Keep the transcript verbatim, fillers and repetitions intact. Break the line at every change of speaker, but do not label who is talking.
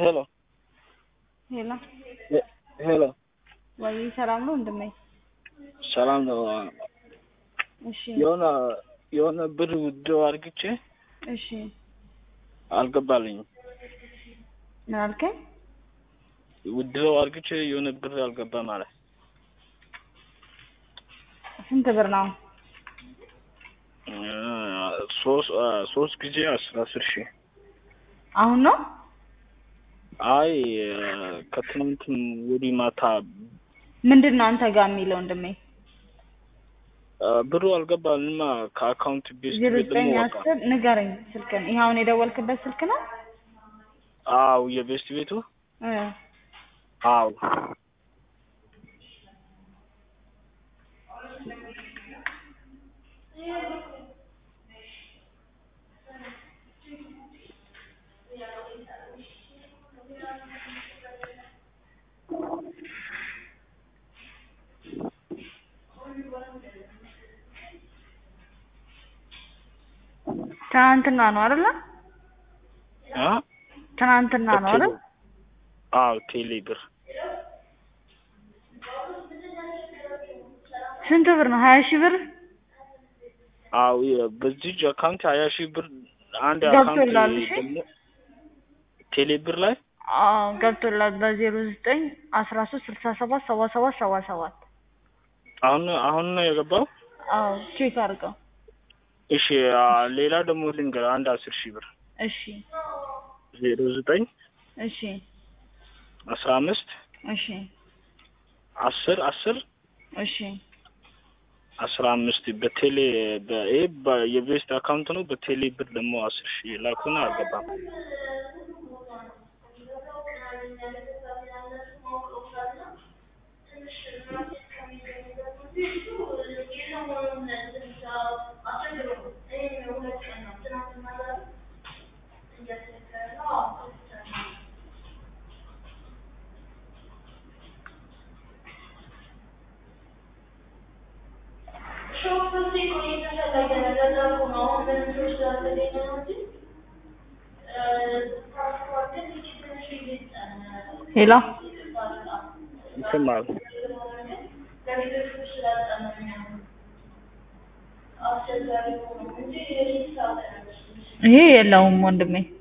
Hello.
Hello.
He- Hello.
ወይ ሰላም ነው እንደምን?
ሰላም ነው።
እሺ
የሆነ የሆነ ብር ውድው አርግቼ
እሺ
አልገባልኝም።
ምን አልከኝ?
ውድው አርግቼ የሆነ ብር አልገባ ማለት።
ስንት ብር ነው?
ሶስት ሶስት ጊዜ አስር ሺህ
አሁን ነው?
አይ ከትናንት ወዲህ ማታ
ምንድነው አንተ ጋር የሚለው እንደምን?
ብሩ አልገባልኝም ከአካውንት ቤስት
ዜሮ ዘጠኝ
ደግሞ
አስር ንገረኝ ስልክህን። ይሄ አሁን የደወልክበት ስልክ ነው?
አው የቤስት ቤቱ
እ
አው
ትናንትና ነው አይደል?
አ
ትናንትና ነው አይደል?
አው ቴሌ ብር
ስንት ብር ነው? ሀያ ሺህ ብር?
አው በዚህ አካውንት ሀያ ሺህ ብር አንድ
ገብቶላል።
አካውንት
እሺ
ደግሞ ቴሌ ብር ላይ
አዎ ገብቶላል። በዜሮ ዘጠኝ አስራ ሶስት ስልሳ ሰባት ሰባ ሰባት ሰባ ሰባት
አሁን አሁን ነው የገባው።
አዎ ቼክ አድርገው።
እሺ ሌላ ደግሞ ልንገር አንድ አስር ሺህ ብር
እሺ
ዜሮ ዘጠኝ
እሺ
አስራ አምስት
እሺ
አስር አስር
እሺ
አስራ አምስት በቴሌ በኤብ የቤስት አካውንት ነው። በቴሌ ብር ደግሞ አስር ሺህ ላኩና አልገባም።
ሄሎ
ይሰማል?
ይሄ የለውም ወንድሜ።